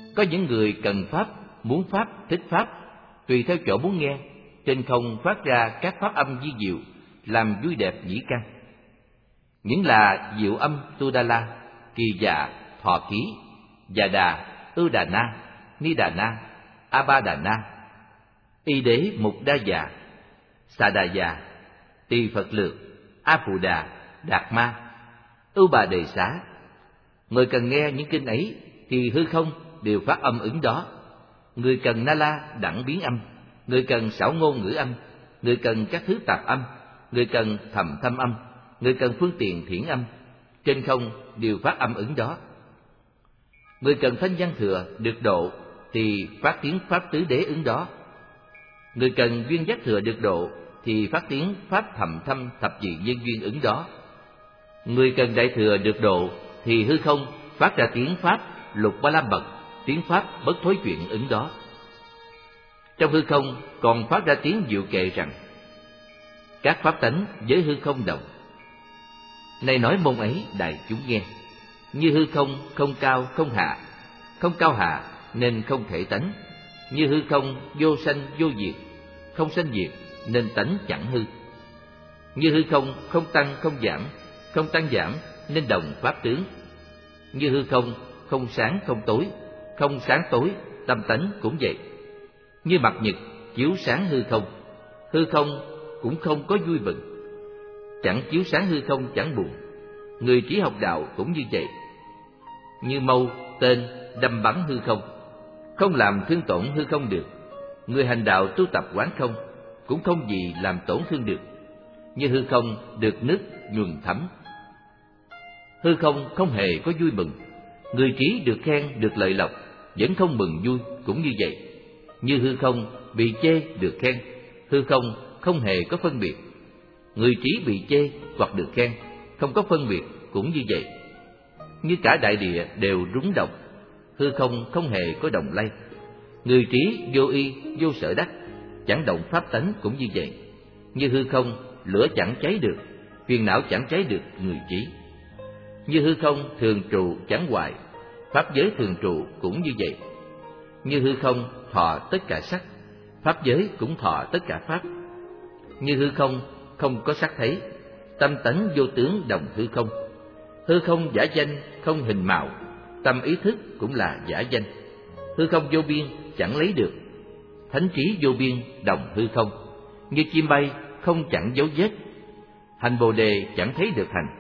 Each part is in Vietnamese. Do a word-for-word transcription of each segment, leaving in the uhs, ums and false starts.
Có những người cần pháp, muốn pháp, thích pháp, tùy theo chỗ muốn nghe, trên không phát ra các pháp âm vi diệu, làm vui đẹp nhĩ căn. Những là diệu âm Tudala, Kỳ Dạ, Thọ Ký, Dạ Đà, Ư Đà Na, Ni Đà Na, A Ba Đà Na, Y Đế Mục Đa Dạ, Xà Đà Dạ, Tỳ Phật Lược, A Phụ Đà, Đạt Ma, Ưu Bà Đề Xá. Người cần nghe những kinh ấy thì hư không đều phát âm ứng đó. Người cần na la đẳng biến âm, người cần xảo ngôn ngữ âm, người cần các thứ tạp âm, người cần thầm thâm âm, người cần phương tiện thiển âm, trên không đều phát âm ứng đó. Người cần thanh văn thừa được độ thì phát tiếng pháp tứ đế ứng đó. Người cần duyên giác thừa được độ thì phát tiếng pháp thầm thâm thập dị nhân duyên ứng đó. Người cần đại thừa được độ thì hư không phát ra tiếng pháp lục ba la mật, tiếng pháp bất thối chuyện ứng đó. Trong hư không còn phát ra tiếng diệu kệ rằng: các pháp tánh với hư không đồng. Này nói môn ấy đại chúng nghe, như hư không không cao không hạ, không cao hạ nên không thể tánh. Như hư không vô sanh vô diệt, không sanh diệt nên tánh chẳng hư. Như hư không không tăng không giảm, không tăng giảm nên đồng pháp tướng. Như hư không không sáng không tối, không sáng tối tâm tánh cũng vậy. Như mặt nhật chiếu sáng hư không, hư không cũng không có vui mừng. Chẳng chiếu sáng hư không chẳng buồn. Người trí học đạo cũng như vậy. Như mâu tên đâm bắn hư không, không làm thương tổn hư không được. Người hành đạo tu tập quán không, cũng không gì làm tổn thương được. Như hư không được nước nhuần thấm. Hư không không hề có vui mừng. Người trí được khen được lợi lộc, vẫn không mừng vui cũng như vậy. Như hư không bị chê được khen, hư không không hề có phân biệt. Người trí bị chê hoặc được khen, không có phân biệt cũng như vậy. Như cả đại địa đều rúng động, hư không không hề có động lay. Người trí vô y vô sở đắc, chẳng động pháp tánh cũng như vậy. Như hư không lửa chẳng cháy được, phiền não chẳng cháy được người trí. Như hư không thường trụ chẳng hoại, pháp giới thường trụ cũng như vậy. Như hư không thọ tất cả sắc, pháp giới cũng thọ tất cả pháp. Như hư không không có sắc thấy, tâm tánh vô tướng đồng hư không. Hư không giả danh không hình mạo, tâm ý thức cũng là giả danh. Hư không vô biên chẳng lấy được, thánh trí vô biên đồng hư không. Như chim bay không chẳng dấu vết, hành bồ đề chẳng thấy được hành.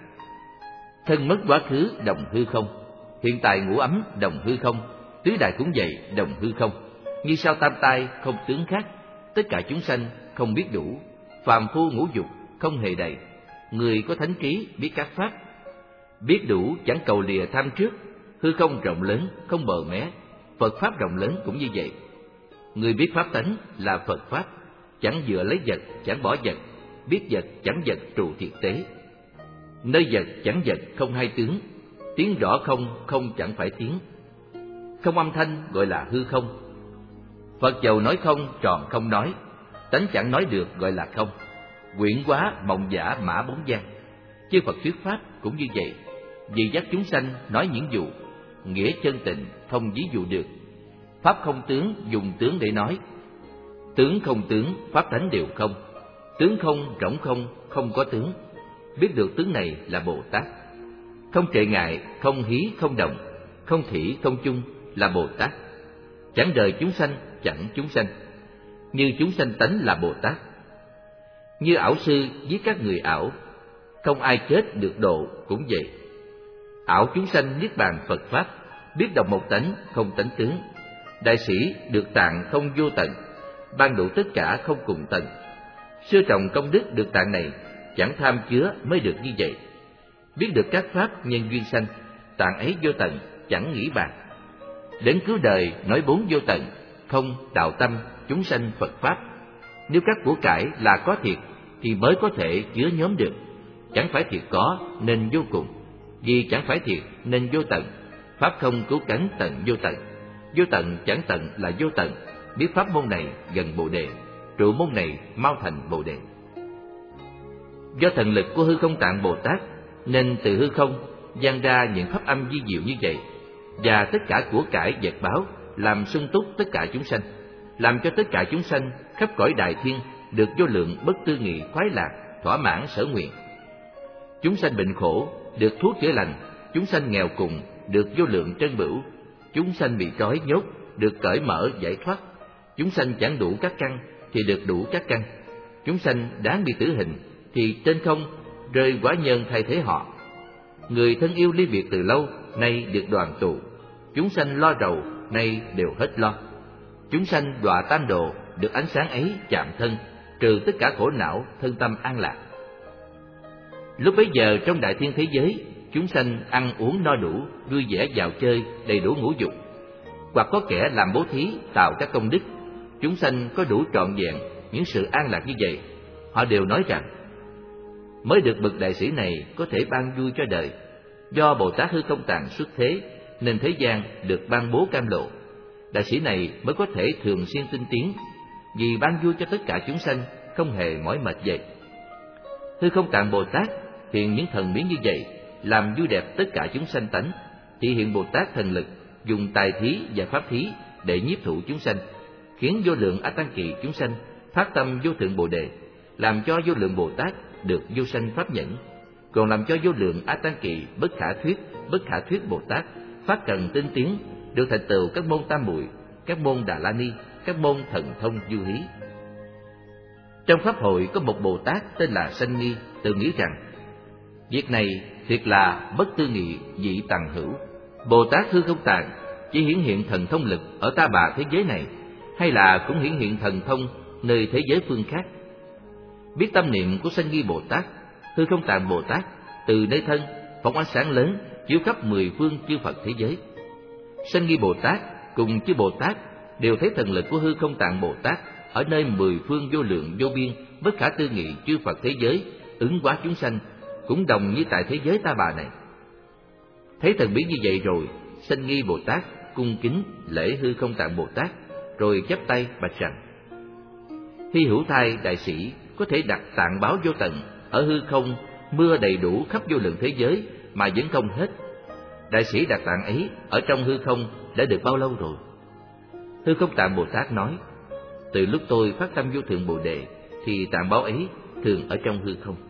Thân mất quá khứ đồng hư không, hiện tại ngủ ấm đồng hư không, tứ đại cũng vậy đồng hư không. Như sao tam tai không tướng khác, tất cả chúng sanh không biết đủ, phàm phu ngũ dục không hề đầy. Người có thánh trí biết các pháp, biết đủ chẳng cầu lìa tham trước. Hư không rộng lớn không bờ mé, Phật pháp rộng lớn cũng như vậy. Người biết pháp tánh là Phật pháp, chẳng dựa lấy vật chẳng bỏ vật, biết vật chẳng vật trụ thiệt tế. Nơi vật chẳng vật không hai tướng, tiếng rõ không không chẳng phải tiếng. Không âm thanh gọi là hư không. Phật dầu nói không tròn không nói, tánh chẳng nói được gọi là không. Quyển quá mộng giả mã bốn gian, chư Phật thuyết pháp cũng như vậy. Vì dắt chúng sanh nói những dụ, nghĩa chân tình không ví dụ được. Pháp không tướng dùng tướng để nói, tướng không tướng pháp tánh đều không. Tướng không rỗng không không có tướng, biết được tướng này là Bồ Tát. Không trệ ngại không hí không đồng, không thỉ không chung là Bồ Tát. Chẳng đời chúng sanh chẳng chúng sanh, như chúng sanh tánh là Bồ Tát. Như ảo sư giết các người ảo, không ai chết được độ cũng vậy. Ảo chúng sanh niết bàn Phật pháp, biết đồng một tánh không tánh tướng. Đại sĩ được tạng không vô tận, ban đủ tất cả không cùng tận. Sư trọng công đức được tạng này, chẳng tham chứa mới được như vậy. Biết được các pháp nhân duyên sanh, tạng ấy vô tận chẳng nghĩ bàn. Đến cứu đời nói bốn vô tận, không đạo tâm chúng sanh Phật pháp. Nếu các của cải là có thiệt thì mới có thể chứa nhóm được. Chẳng phải thiệt có nên vô cùng, vì chẳng phải thiệt nên vô tận. Pháp không cứu cánh tận vô tận, vô tận chẳng tận là vô tận. Biết pháp môn này gần Bồ đề, trụ môn này mau thành Bồ đề. Do thần lực của hư không tạng Bồ Tát nên từ hư không vang ra những pháp âm vi diệu như vậy, và tất cả của cải vật báo làm sung túc tất cả chúng sanh, làm cho tất cả chúng sanh khắp cõi đại thiên được vô lượng bất tư nghị khoái lạc, thỏa mãn sở nguyện. Chúng sanh bệnh khổ được thuốc chữa lành, chúng sanh nghèo cùng được vô lượng trân bửu, chúng sanh bị trói nhốt được cởi mở giải thoát, chúng sanh chẳng đủ các căn thì được đủ các căn, chúng sanh đáng bị tử hình thì trên không rơi quả nhân thay thế họ. Người thân yêu ly biệt từ lâu nay được đoàn tụ, chúng sanh lo rầu nay đều hết lo. Chúng sanh đọa tam độ được ánh sáng ấy chạm thân, trừ tất cả khổ não, thân tâm an lạc. Lúc bấy giờ trong đại thiên thế giới, chúng sanh ăn uống no đủ, vui vẻ dạo chơi, đầy đủ ngũ dục. Hoặc có kẻ làm bố thí, tạo các công đức, chúng sanh có đủ trọn vẹn những sự an lạc như vậy. Họ đều nói rằng, mới được bậc đại sĩ này có thể ban vui cho đời. Do Bồ Tát Hư Không Tạng xuất thế, nên thế gian được ban bố cam lộ. Đại sĩ này mới có thể thường xuyên tinh tiến, vì ban vui cho tất cả chúng sanh, không hề mỏi mệt vậy. Hư Không Tạng Bồ Tát hiện những thần biến như vậy, làm vui đẹp tất cả chúng sanh tánh, thị hiện Bồ Tát thần lực, dùng tài thí và pháp thí để nhiếp thụ chúng sanh, khiến vô lượng A Tăng Kỳ chúng sanh phát tâm vô thượng Bồ Đề, làm cho vô lượng Bồ Tát được vô sanh pháp nhẫn, còn làm cho vô lượng A Tăng Kỳ bất khả thuyết, bất khả thuyết Bồ Tát phát cần tinh tiến, được thành tựu các môn tam muội, các môn Đà La Ni, các môn thần thông du hí. Trong pháp hội có một Bồ Tát tên là Sanh Nghi, tự nghĩ rằng việc này thiệt là bất tư nghị dị tằng hữu. Bồ Tát Hư Không Tạng chỉ hiển hiện thần thông lực ở ta bà thế giới này, hay là cũng hiển hiện thần thông nơi thế giới phương khác? Biết tâm niệm của Sanh Nghi Bồ Tát, Hư Không Tạng Bồ Tát từ nơi thân phóng ánh sáng lớn chiếu khắp mười phương chư Phật thế giới. Sanh Nghi Bồ Tát cùng chư Bồ Tát đều thấy thần lực của Hư Không Tạng Bồ Tát ở nơi mười phương vô lượng vô biên bất khả tư nghị chư Phật thế giới ứng hóa chúng sanh, cũng đồng như tại thế giới ta bà này. Thấy thần biến như vậy rồi, Sanh Nghi Bồ Tát cung kính lễ Hư Không Tạng Bồ Tát, rồi chắp tay bạch rằng: Hy hữu thai đại sĩ có thể đặt tạng báo vô tận ở hư không, mưa đầy đủ khắp vô lượng thế giới mà vẫn không hết. Đại sĩ đặt tạng ấy ở trong hư không đã được bao lâu rồi? Hư Không Tạng Bồ Tát nói: Từ lúc tôi phát tâm vô thượng Bồ Đề thì tạng báo ấy thường ở trong hư không.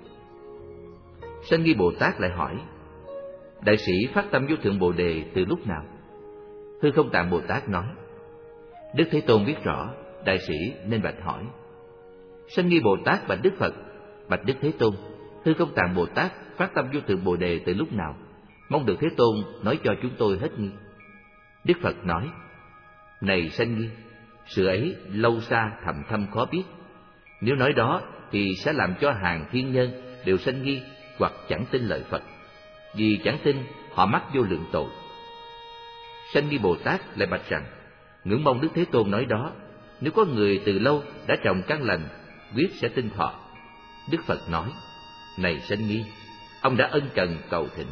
Sanh Nghi Bồ Tát lại hỏi: Đại sĩ phát tâm vô thượng Bồ Đề từ lúc nào? Hư Không Tạng Bồ Tát nói: Đức Thế Tôn biết rõ, đại sĩ nên bạch hỏi. Sanh Nghi Bồ Tát bạch Đức Phật: Bạch Đức Thế Tôn, Hư Không Tạng Bồ Tát phát tâm vô thượng Bồ Đề từ lúc nào? Mong được Thế Tôn nói cho chúng tôi hết nghi. Đức Phật nói: Này Sanh Nghi, sự ấy lâu xa thầm thâm khó biết. Nếu nói đó thì sẽ làm cho hàng thiên nhân đều sanh nghi hoặc chẳng tin lời Phật, vì chẳng tin họ mắc vô lượng tội. Sanh Nghi Bồ Tát lại bạch rằng: Ngưỡng mong Đức Thế Tôn nói đó, nếu có người từ lâu đã trồng căn lành, quyết sẽ tin thọ. Đức Phật nói: Này Sanh Nghi, ông đã ân cần cầu thỉnh.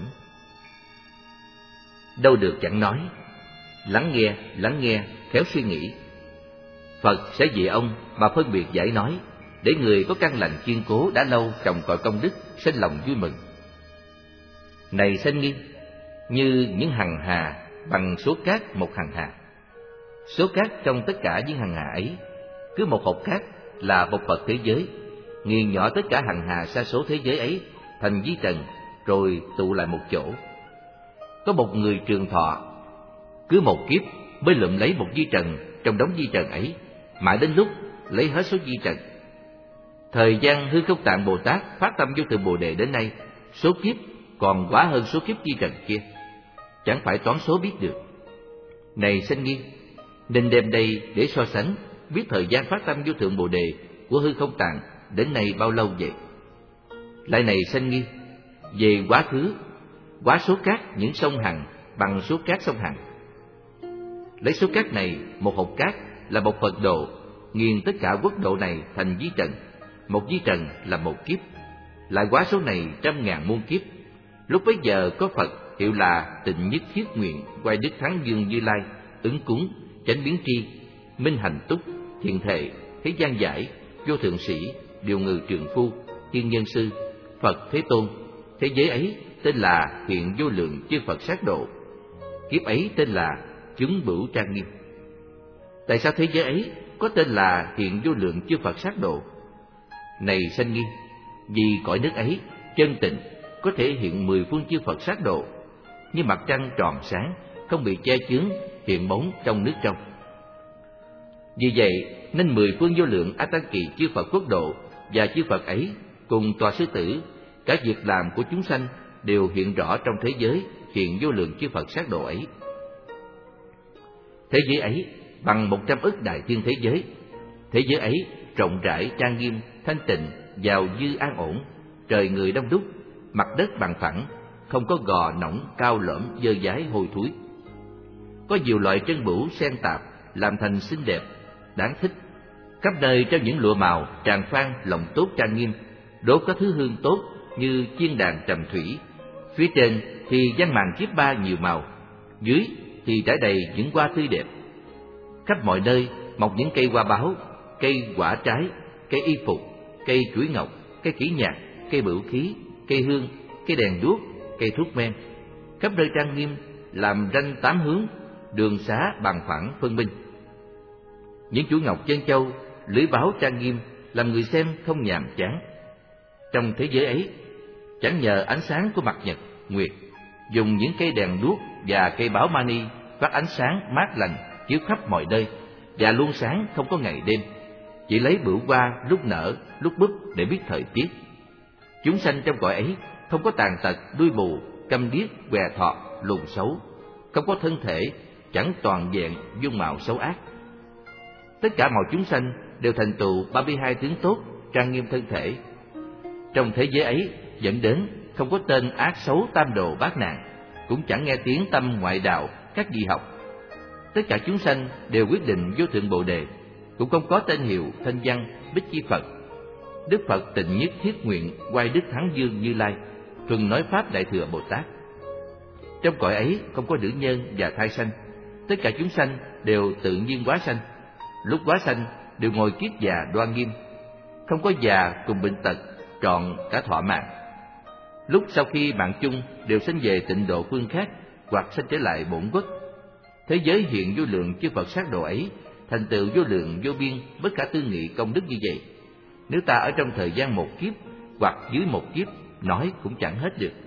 Đâu được chẳng nói, lắng nghe, lắng nghe, khéo suy nghĩ. Phật sẽ vì ông mà phân biệt giải nói, để người có căn lành kiên cố đã lâu trồng cội công đức sinh lòng vui mừng. Này Sanh Nghi, như những hằng hà bằng số cát một hằng hà. Số cát trong tất cả những hằng hà ấy, cứ một hột cát là một Phật thế giới, nghiền nhỏ tất cả hằng hà sa số thế giới ấy thành vi trần, rồi tụ lại một chỗ. Có một người trường thọ, cứ một kiếp mới lượm lấy một vi trần trong đống vi trần ấy, mãi đến lúc lấy hết số vi trần. Thời gian Hư Không Tạng Bồ Tát phát tâm vô thượng Bồ Đề đến nay, số kiếp còn quá hơn số kiếp vi trần kia, chẳng phải toán số biết được. Này Sanh Nghi, nên đem đây để so sánh, biết thời gian phát tâm vô thượng Bồ Đề của Hư Không Tạng đến nay bao lâu vậy? Lại này Sanh Nghi, về quá khứ, quá số cát những sông Hằng bằng số cát sông Hằng. Lấy số cát này, một hột cát là một Phật độ, nghiền tất cả quốc độ này thành vi trần. Một vi trần là một kiếp, lại quá số này trăm ngàn muôn kiếp. Lúc bấy giờ có Phật hiệu là Tịnh Nhất Thiết Nguyện Quay Đức Thắng Dương Như Lai, ứng cúng, chánh biến tri, minh hành túc, thiện thệ, thế gian giải, vô thượng sĩ, điều ngự trường phu, thiên nhân sư, Phật Thế Tôn. Thế giới ấy tên là hiện vô lượng chư Phật sát độ. Kiếp ấy tên là chứng bửu trang nghiêm. Tại sao thế giới ấy có tên là hiện vô lượng chư Phật sát độ? Này Sanh Nghi, vì cõi nước ấy chân tịnh, có thể hiện mười phương chư Phật sát độ, như mặt trăng tròn sáng, không bị che chướng, hiện bóng trong nước trong. Vì vậy nên mười phương vô lượng A Tăng Kỳ chư Phật quốc độ và chư Phật ấy cùng tòa sư tử, cả việc làm của chúng sanh đều hiện rõ trong thế giới hiện vô lượng chư Phật sát độ ấy. Thế giới ấy bằng một trăm ức đại thiên thế giới. Thế giới ấy rộng rãi, trang nghiêm, thanh tịnh, giàu dư an ổn, trời người đông đúc, mặt đất bằng phẳng, không có gò nõng cao lõm dơ dái hôi thối. Có nhiều loại trân bửu xen tạp làm thành xinh đẹp, đáng thích. Khắp nơi treo những lụa màu tràn phan lòng tốt trang nghiêm, đốt có thứ hương tốt như chiên đàn trầm thủy. Phía trên thì dán màn kiếp ba nhiều màu, dưới thì trải đầy những hoa tươi đẹp. Khắp mọi nơi mọc những cây hoa báo, cây quả trái, cây y phục, cây chuỗi ngọc, cây kỹ nhạc, cây bửu khí, cây hương, cây đèn đuốc, cây thuốc men. Khắp nơi trang nghiêm, làm ranh tám hướng, đường xá bằng phẳng phân minh. Những chuỗi ngọc chân châu, lưỡi báo trang nghiêm, làm người xem không nhàm chán. Trong thế giới ấy, chẳng nhờ ánh sáng của mặt nhật, nguyệt, dùng những cây đèn đuốc và cây báo mani phát ánh sáng mát lành chiếu khắp mọi nơi và luôn sáng không có ngày đêm, chỉ lấy bửu hoa lúc nở lúc búp để biết thời tiết. Chúng sanh trong cõi ấy không có tàn tật, đuôi mù, câm điếc, què thọ, lùn xấu, không có thân thể, chẳng toàn vẹn dung mạo xấu ác. Tất cả mọi chúng sanh đều thành tựu ba mươi hai tướng tốt, trang nghiêm thân thể. Trong thế giới ấy dẫn đến không có tên ác xấu tam đồ bát nạn, cũng chẳng nghe tiếng tâm ngoại đạo các dị học. Tất cả chúng sanh đều quyết định vô thượng bồ đề, cũng không có tên hiệu thanh văn bích chi Phật. Đức Phật tịnh nhất thiết nguyện quay đức thắng dương Như Lai, thuần nói pháp đại thừa Bồ Tát. Trong cõi ấy không có nữ nhân và thai sanh, tất cả chúng sanh đều tự nhiên hóa sanh. Lúc hóa sanh đều ngồi kiết già đoan nghiêm, không có già cùng bệnh tật, trọn cả thọ mạng. Lúc sau khi mạng chung đều sanh về tịnh độ phương khác, hoặc sanh trở lại bổn quốc. Thế giới hiện vô lượng chư Phật sát độ ấy thành tựu vô lượng vô biên bất khả tư nghị công đức như vậy. Nếu ta ở trong thời gian một kiếp hoặc dưới một kiếp nói cũng chẳng hết được.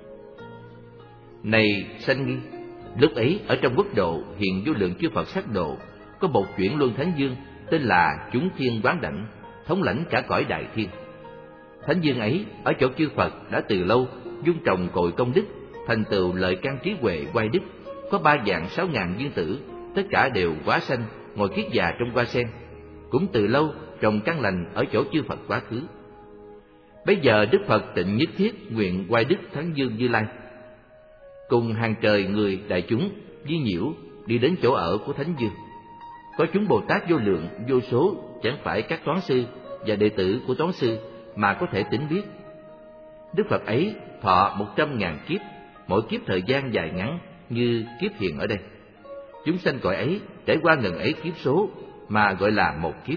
Này Sanh Nghi, lúc ấy ở trong quốc độ hiện vô lượng chư Phật sát độ có một chuyển luân thánh dương tên là Chúng Thiên Quán Đảnh, thống lãnh cả cõi đại thiên. Thánh dương ấy ở chỗ chư Phật đã từ lâu dung trồng cội công đức, thành tựu lợi căn trí huệ oai đức, có ba vạn sáu ngàn viên tử, tất cả đều hóa sanh ngồi kiết già trong hoa sen, cũng từ lâu trồng căn lành ở chỗ chư Phật quá khứ. Bây giờ Đức Phật tịnh nhất thiết nguyện oai đức thắng dương Như Lai, cùng hàng trời người đại chúng di nhiễu đi đến chỗ ở của thánh dương. Có chúng Bồ Tát vô lượng vô số, chẳng phải các toán sư và đệ tử của toán sư mà có thể tính biết. Đức Phật ấy thọ một trăm ngàn kiếp, mỗi kiếp thời gian dài ngắn như kiếp hiện ở đây. Chúng sanh cõi ấy trải qua ngần ấy kiếp số mà gọi là một kiếp.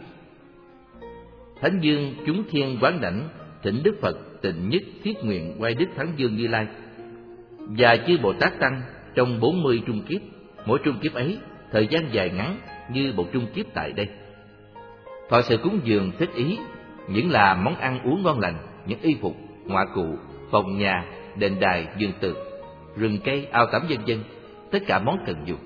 Thánh dương Chúng Thiên Quán Đảnh thỉnh Đức Phật tịnh nhất thiết nguyện quay đức thắng dương Như Lai và chư Bồ Tát tăng trong bốn mươi trung kiếp, mỗi trung kiếp ấy thời gian dài ngắn như một trung kiếp tại đây. Thọ sự cúng dường thích ý, những là món ăn uống ngon lành, những y phục, ngoại cụ, phòng nhà, đền đài, vườn tược, rừng cây, ao tắm vân vân, tất cả món cần dùng.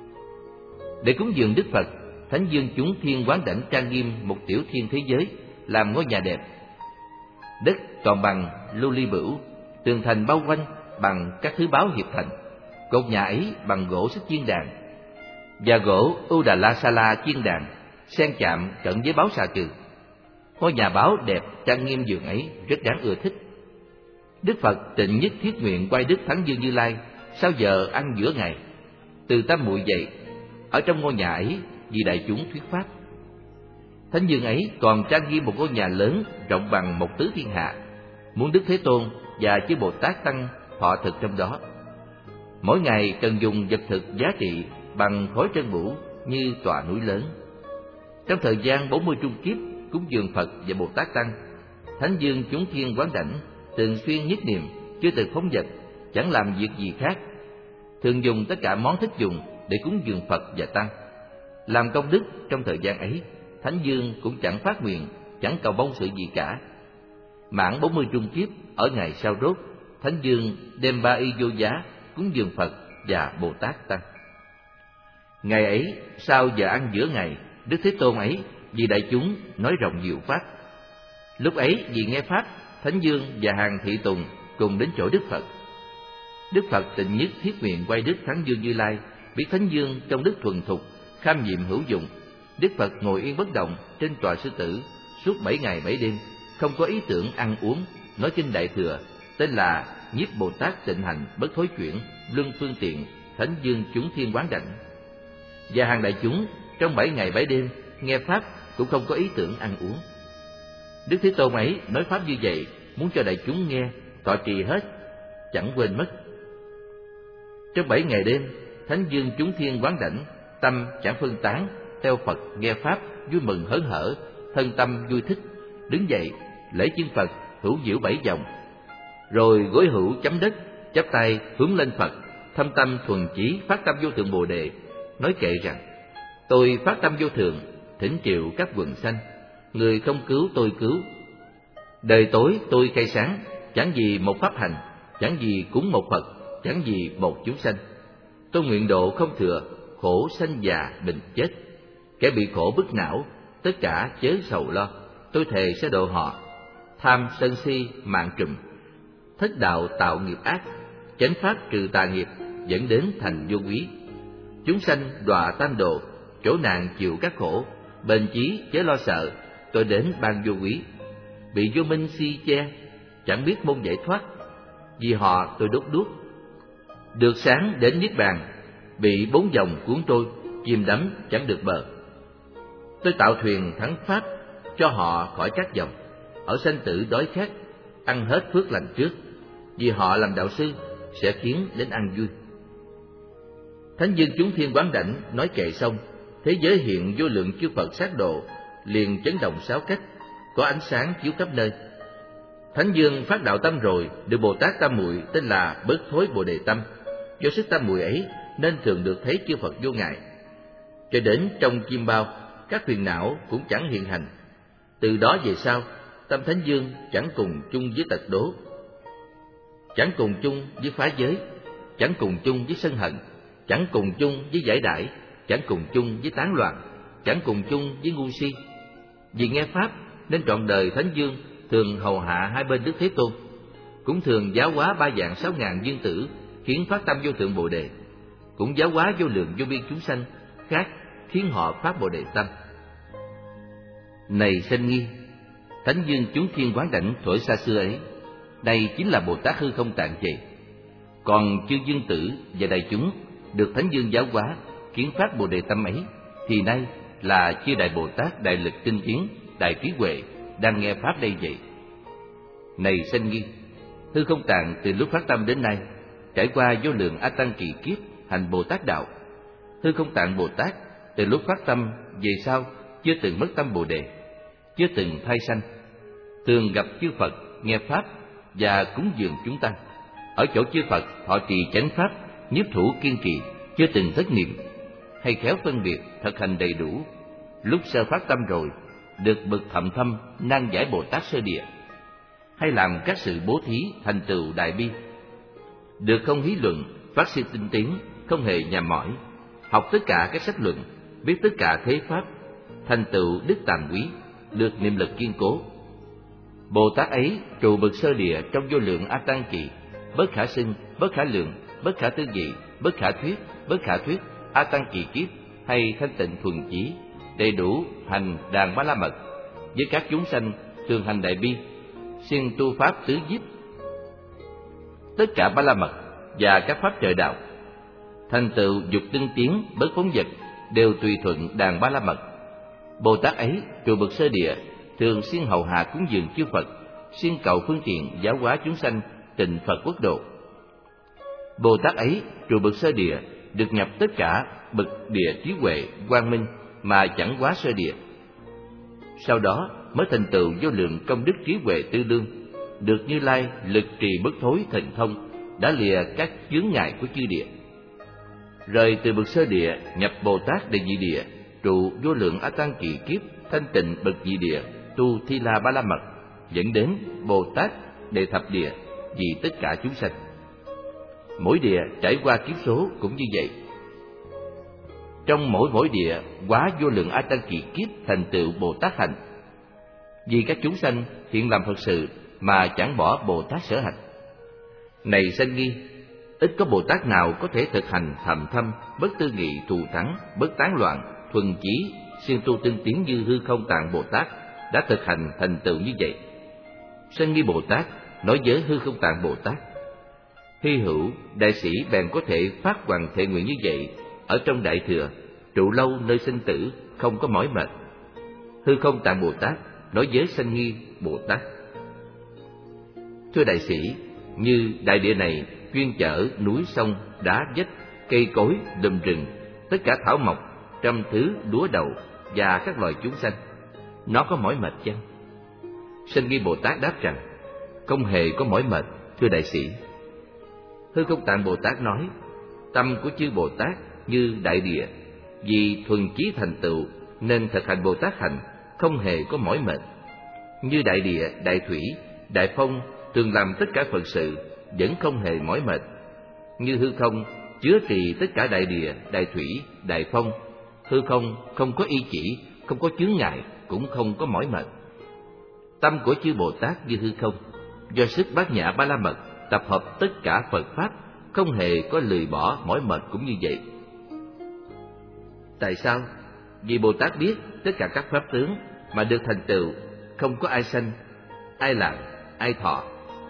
Để cúng dường Đức Phật, Thánh Dương Chúng Thiên Quán Đảnh trang nghiêm một tiểu thiên thế giới, làm ngôi nhà đẹp. Đất toàn bằng lưu ly bửu, tường thành bao quanh bằng các thứ báo hiệp thành, cột nhà ấy bằng gỗ xích chiên đàn và gỗ ưu đà la sa la chiên đàn, xen chạm cận với báo xà cừ. Ngôi nhà báo đẹp trang nghiêm giường ấy rất đáng ưa thích. Đức Phật tịnh nhất thiết nguyện quay đức thắng dương Như Lai sau giờ ăn giữa ngày, từ tam muội dậy ở trong ngôi nhà ấy vì đại chúng thuyết pháp. Thánh dương ấy còn trang nghiêm một ngôi nhà lớn rộng bằng một tứ thiên hạ, muốn Đức Thế Tôn và chư Bồ Tát tăng thọ thực trong đó. Mỗi ngày cần dùng vật thực giá trị bằng khối trân bửu như tòa núi lớn. Trong thời gian bốn mươi trung kiếp cúng dường Phật và Bồ Tát tăng, Thánh Dương Chúng Thiên Quán Đảnh thường xuyên nhất niệm, chưa từng phóng dật, chẳng làm việc gì khác, thường dùng tất cả món thích dùng để cúng dường Phật và tăng. Làm công đức trong thời gian ấy, Thánh Dương cũng chẳng phát nguyện, chẳng cầu mong sự gì cả. Mãn bốn mươi trung kiếp, ở ngày sau rốt, Thánh Dương đem ba y vô giá cúng dường Phật và Bồ Tát Tăng. Ngày ấy, sau giờ ăn giữa ngày, Đức Thế Tôn ấy vì đại chúng nói rộng diệu pháp. Lúc ấy vì nghe pháp, Thánh Dương và hàng thị tùng cùng đến chỗ Đức Phật. Đức Phật tịnh nhất thiết nguyện quay Đức Thắng Dương Như Lai, biết Thánh Dương trong đức thuần thục, kham nhiệm hữu dụng. Đức Phật ngồi yên bất động trên tòa sư tử suốt bảy ngày bảy đêm, không có ý tưởng ăn uống, nói kinh Đại Thừa, tên là Nhiếp Bồ Tát Tịnh Hành Bất Thối Chuyển, Luân Phương Tiện, Thánh Dương Chúng Thiên Quán Đảnh. Và hàng đại chúng trong bảy ngày bảy đêm nghe pháp cũng không có ý tưởng ăn uống. Đức Thế Tôn ấy nói pháp như vậy, muốn cho đại chúng nghe, thọ trì hết, chẳng quên mất. Trong bảy ngày đêm, Thánh Dương Chúng Thiên Quán Đảnh, tâm chẳng phân tán, theo Phật nghe pháp, vui mừng hớn hở, thân tâm vui thích, đứng dậy lễ chân Phật hữu diệu bảy vòng, rồi gối hữu chấm đất, chắp tay hướng lên Phật, thâm tâm thuần chí phát tâm vô thượng Bồ Đề, nói kệ rằng: tôi phát tâm vô thượng, thỉnh triệu các quần sanh, người không cứu tôi cứu. Đời tối tôi khai sáng, chẳng vì một pháp hành, chẳng vì cúng một Phật, chẳng vì một chúng sanh. Tôi nguyện độ không thừa, khổ sanh già bệnh chết. Kẻ bị khổ bức não, tất cả chớ sầu lo, tôi thề sẽ độ họ. Tham sân si mạng trùm, thất đạo tạo nghiệp ác, chánh pháp trừ tà nghiệp, dẫn đến thành vô quý. Chúng sanh đọa tam độ, chỗ nạn chịu các khổ, bền chí chớ lo sợ, tôi đến ban vô quý. Bị vô minh si che, chẳng biết môn giải thoát, vì họ tôi đốt đuốc. Được sáng đến niết bàn, bị bốn dòng cuốn trôi, chìm đắm chẳng được bờ. Tôi tạo thuyền thắng pháp, cho họ khỏi các dòng, ở sanh tử đói khát, ăn hết phước lành trước, vì họ làm đạo sư sẽ khiến đến ăn vui. Thánh Dương Chúng Thiên Quán Đảnh nói kệ xong, thế giới hiện vô lượng chư Phật sát độ, liền chấn động sáu cách, có ánh sáng chiếu khắp nơi. Thánh Dương phát đạo tâm rồi, được Bồ Tát Tam Muội tên là Bớt Thối Bồ Đề Tâm. Do sức tam muội ấy nên thường được thấy chư Phật vô ngại. Cho đến trong chim bao, các huyền não cũng chẳng hiện hành. Từ đó về sau, tâm Thánh Dương chẳng cùng chung với tật đố, chẳng cùng chung với phá giới, chẳng cùng chung với sân hận, chẳng cùng chung với giải đãi, chẳng cùng chung với tán loạn, chẳng cùng chung với ngu si. Vì nghe pháp nên trọn đời Thánh Dương thường hầu hạ hai bên Đức Thế Tôn, cũng thường giáo hóa ba vạn sáu ngàn dương tử, khiến phát tâm vô thượng Bồ Đề, cũng giáo hóa vô lượng vô biên chúng sanh khác, khiến họ phát Bồ Đề tâm. Này Sanh Nghi, Thánh Dương Chúng Thiên Quán Đảnh thuở xa xưa ấy, đây chính là Bồ Tát Hư Không Tạng vậy. Còn chư dương tử và đại chúng được Thánh Dương giáo hóa, khiến phát Bồ Đề tâm ấy, thì nay là chư đại Bồ Tát đại lực tinh tiến, đại trí huệ đang nghe pháp đây vậy. Này Sanh Nghi, Hư Không Tạng từ lúc phát tâm đến nay, trải qua vô lượng a tăng kỳ kiếp hành Bồ Tát đạo. Hư Không Tạng Bồ Tát từ lúc phát tâm về sau chưa từng mất tâm Bồ Đề, chưa từng thay sanh, thường gặp chư Phật nghe pháp và cúng dường chúng tăng. Ở chỗ chư Phật họ trì chánh pháp, nhiếp thủ kiên trì, chưa từng thất niệm, hay khéo phân biệt, thực hành đầy đủ. Lúc sơ phát tâm rồi, được bậc thậm thâm nan giải Bồ Tát sơ địa, hay làm các sự bố thí thành tựu đại bi, được không hí luận, phát sinh tinh tiến, không hề nhàm mỏi, học tất cả các sách luận, biết tất cả thế pháp, thành tựu đức tàm quý, được niệm lực kiên cố. Bồ Tát ấy trụ bậc sơ địa trong vô lượng a tăng kỳ, bất khả xưng, bất khả lượng, bất khả tư nghị, bất khả thuyết, bất khả thuyết, a tăng kỳ kiếp, hay thanh tịnh thuần chí, đầy đủ hành đàn ba la mật, với các chúng sanh thường hành đại bi, siêng tu pháp tứ nhiếp, tất cả ba la mật và các pháp trời đạo, thành tựu dục tinh tiến, bất phóng vật, đều tùy thuận đàn ba la mật. Bồ Tát ấy trụ bậc sơ địa, thường siêng hầu hạ cúng dường chư Phật, siêng cầu phương tiện giáo hóa chúng sanh tịnh Phật quốc độ. Bồ Tát ấy trụ bậc sơ địa, được nhập tất cả bậc địa trí huệ quang minh mà chẳng quá sơ địa. Sau đó mới thành tựu vô lượng công đức trí huệ tư lương, được Như Lai lực trì bất thối thần thông, đã lìa các chướng ngại của chư địa. Rời từ bậc sơ địa nhập Bồ Tát đệ nhị địa, trụ vô lượng A Tăng kỳ kiếp, thanh tịnh bậc nhị địa, tu Thi La Ba La Mật, dẫn đến Bồ Tát đệ thập địa vì tất cả chúng sanh. Mỗi địa trải qua kiếp số cũng như vậy. Trong mỗi mỗi địa quá vô lượng A Tăng kỳ kiếp thành tựu Bồ Tát hành. Vì các chúng sanh hiện làm Phật sự mà chẳng bỏ Bồ Tát sở hành. Này sanh nghi, ít có Bồ Tát nào có thể thực hành thầm thâm, bất tư nghị, thù thắng, bất tán loạn, thuần chí, siêng tu tinh tiến như Hư Không Tạng Bồ Tát đã thực hành thành tựu như vậy. Sanh nghi Bồ Tát nói với Hư Không Tạng Bồ Tát: hy hữu đại sĩ bèn có thể phát hoàng thệ nguyện như vậy ở trong đại thừa, trụ lâu nơi sinh tử, không có mỏi mệt. Hư Không Tạng Bồ Tát nói với sanh nghi Bồ Tát: thưa đại sĩ, như đại địa này chuyên chở núi sông, đá vách, cây cối, đùm rừng, tất cả thảo mộc, trăm thứ lúa đậu và các loài chúng sanh, nó có mỏi mệt chăng? Sanh nghi Bồ Tát đáp rằng: không hề có mỏi mệt, thưa đại sĩ. Hư Không Tạng Bồ Tát nói: tâm của chư Bồ Tát như đại địa, vì thuần chí thành tựu nên thực hành Bồ Tát hành không hề có mỏi mệt. Như đại địa, đại thủy, đại phong thường làm tất cả Phật sự vẫn không hề mỏi mệt. Như hư không chứa trì tất cả đại địa, đại thủy, đại phong, hư không không có y chỉ, không có chướng ngại, cũng không có mỏi mệt. Tâm của chư Bồ Tát như hư không, do sức bát nhã ba la mật tập hợp tất cả Phật pháp, không hề có lười bỏ mỏi mệt cũng như vậy. Tại sao? Vì Bồ Tát biết tất cả các pháp tướng mà được thành tựu không có ai sanh, ai làm, ai thọ.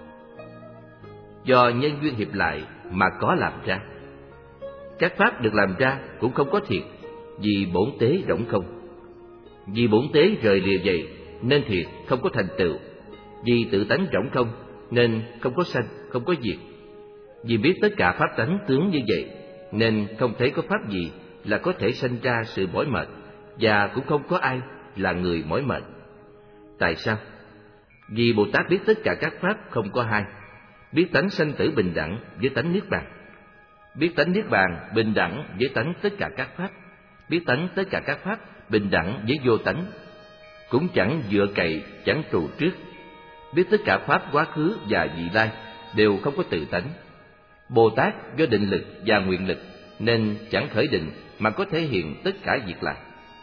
Do nhân duyên hiệp lại mà có làm ra. Các pháp được làm ra cũng không có thiệt, vì bổn tế rỗng không. Vì bổn tế rời lìa vậy nên thiệt không có thành tựu. Vì tự tánh rỗng không nên không có sanh, không có diệt. Vì biết tất cả pháp tánh tướng như vậy nên không thấy có pháp gì là có thể sanh ra sự mỏi mệt, và cũng không có ai là người mỏi mệt. Tại sao? Vì Bồ Tát biết tất cả các pháp không có hai, biết tánh sanh tử bình đẳng với tánh niết bàn, biết tánh niết bàn bình đẳng với tánh tất cả các pháp, biết tánh tất cả các pháp bình đẳng với vô tánh, cũng chẳng dựa cậy, chẳng trụ trước, biết tất cả pháp quá khứ và vị lai đều không có tự tánh. Bồ Tát do định lực và nguyện lực nên chẳng khởi định mà có thể hiện tất cả việc làm.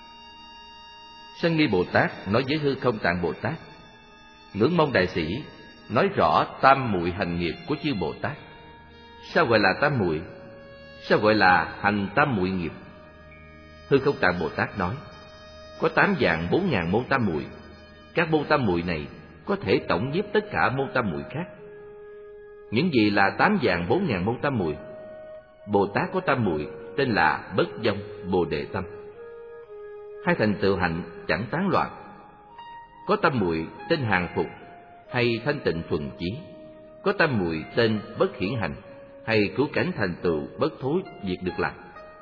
Sanh nghi Bồ Tát nói với Hư Không Tạng Bồ Tát: ngưỡng mong đại sĩ nói rõ tam muội hành nghiệp của chư Bồ Tát. Sao gọi là tam muội? Sao gọi là hành tam muội nghiệp? Hư Không Tạng Bồ Tát nói: có tám vạn bốn ngàn môn tam muội. Các môn tam muội này có thể tổng nhiếp tất cả môn tam muội khác. Những gì là tám vạn bốn ngàn môn tam muội? Bồ Tát có tam muội tên là bất vong bồ đề tâm. Hai thành tựu hạnh chẳng tán loạn. Có tam muội tên hàng phục hay thanh tịnh thuần chí. Có tam muội tên bất hiển hành hay cứu cánh thành tựu bất thối việc được làm.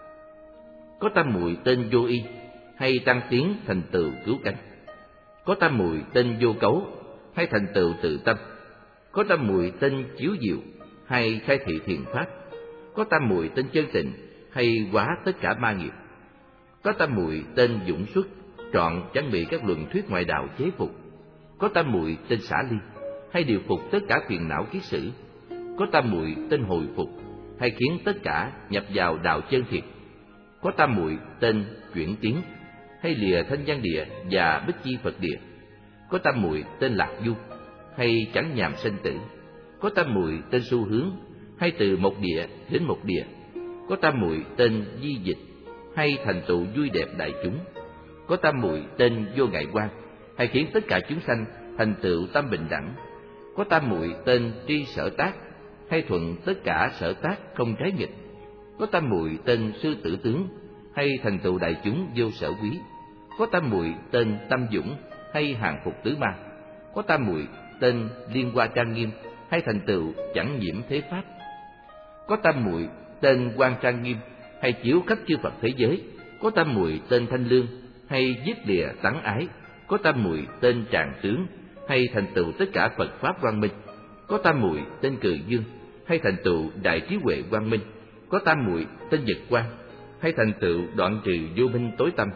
Có tam muội tên vô y hay tăng tiến thành tựu cứu cánh. Có tam muội tên vô cấu hay thành tựu tự tâm. Có tam muội tên chiếu diệu hay khai thị thiền pháp. Có tam muội tên chân tịnh hay hóa tất cả ma nghiệp. Có tam muội tên dũng xuất, trọn chẳng bị các luận thuyết ngoại đạo chế phục. Có tam muội tên xả ly hay điều phục tất cả phiền não kiết sử. Có tam muội tên hồi phục hay khiến tất cả nhập vào đạo chân thiệt. Có tam muội tên chuyển tiến hay lìa thanh văn địa và bích chi Phật địa. Có tam muội tên lạc du hay chẳng nhàm sinh tử. Có tam muội tên xu hướng hay từ một địa đến một địa. Có tam muội tên di dịch hay thành tựu vui đẹp đại chúng. Có tam muội tên vô ngại quan hay khiến tất cả chúng sanh thành tựu tâm bình đẳng. Có tam muội tên tri sở tác hay thuận tất cả sở tác không trái nghịch. Có tam muội tên sư tử tướng hay thành tựu đại chúng vô sở quý. Có tam muội tên tâm dũng hay hàng phục tứ ma. Có tam muội tên liên hoa trang nghiêm hay thành tựu chẳng nhiễm thế pháp. Có tam muội tên quan trang nghiêm hay chiếu khắp chư Phật thế giới. Có tam muội tên thanh lương hay giết lìa tắng ái. Có tam muội tên tràng tướng hay thành tựu tất cả Phật pháp quang minh. Có tam muội tên cừ dương hay thành tựu đại trí huệ quang minh. Có tam muội tên nhật quang hay thành tựu đoạn trừ vô minh tối tâm.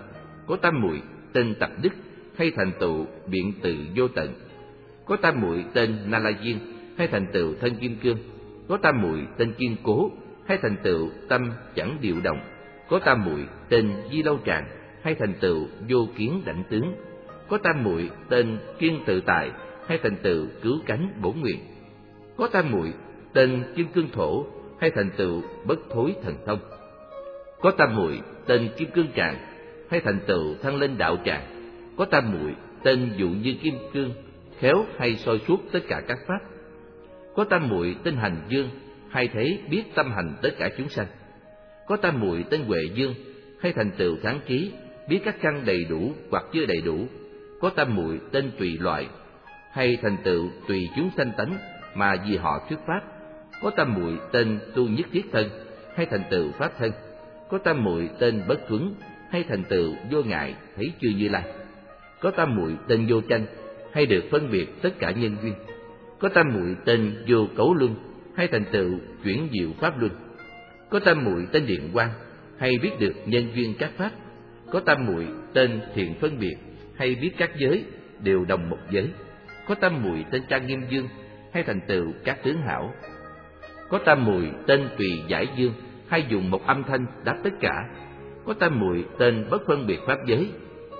Có tam muội tên tập đức hay thành tựu biện từ vô tận. Có tam muội tên Na La Diên hay thành tựu thân kim cương. Có tam muội tên kiên cố hay thành tựu tâm chẳng điều động. Có tam muội tên Di Lâu Tràng hay thành tựu vô kiến đảnh tướng. Có tam muội tên kiên tự tại hay thành tựu cứu cánh bổn nguyện. Có tam muội tên kim cương thổ hay thành tựu bất thối thần thông. Có tam muội tên kim cương tràng hay thành tựu thăng lên đạo tràng. Có tam muội tên dụ như kim cương, khéo hay soi suốt tất cả các pháp. Có tam muội tên hành dương hay thấy biết tâm hành tất cả chúng sanh. Có tam muội tên huệ dương hay thành tựu kháng trí, biết các căn đầy đủ hoặc chưa đầy đủ. Có tam muội tên tùy loại hay thành tựu tùy chúng sanh tánh mà vì họ thuyết pháp. Có tam muội tên tu nhất thiết thân hay thành tựu pháp thân. Có tam muội tên bất thuấn hay thành tựu vô ngại thấy chư Như Lai. Có tam muội tên vô tranh hay được phân biệt tất cả nhân duyên. Có tam muội tên vô cấu luân hay thành tựu chuyển diệu pháp luân. Có tam muội tên điện quang hay biết được nhân duyên các pháp. Có tam muội tên thiện phân biệt hay biết các giới đều đồng một giới. Có tam muội tên trang nghiêm dương hay thành tựu các tướng hảo. Có tam muội tên tùy giải dương hay dùng một âm thanh đáp tất cả. Có tam muội tên bất phân biệt pháp giới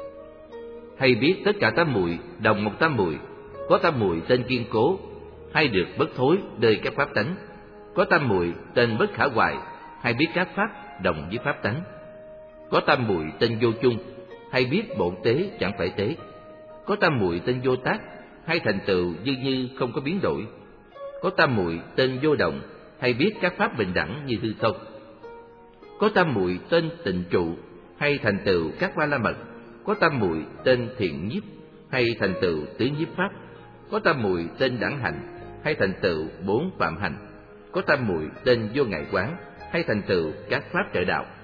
hay biết tất cả tam muội đồng một tam muội. Có tam muội tên kiên cố hay được bất thối đời các pháp tánh. Có tam muội tên bất khả hoại hay biết các pháp đồng với pháp tánh. Có tam muội tên vô chung hay biết bổn tế chẳng phải tế. Có tam muội tên vô tác hay thành tựu như như không có biến đổi. Có tam muội tên vô động hay biết các pháp bình đẳng như hư không. Có tam muội tên tịnh trụ hay thành tựu các ba la mật. Có tam muội tên thiện nhiếp hay thành tựu tứ nhiếp pháp. Có tam muội tên đẳng hạnh hay thành tựu bốn phạm hành. Có tam muội tên vô ngại quán hay thành tựu các pháp trợ đạo.